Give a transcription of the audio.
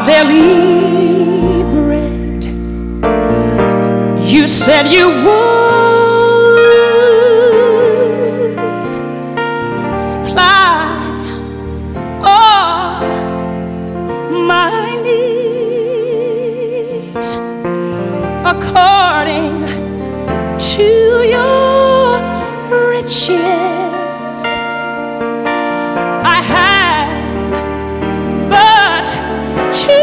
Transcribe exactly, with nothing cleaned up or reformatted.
daily bread. You said you would supply all my needs according to your riches. I have but two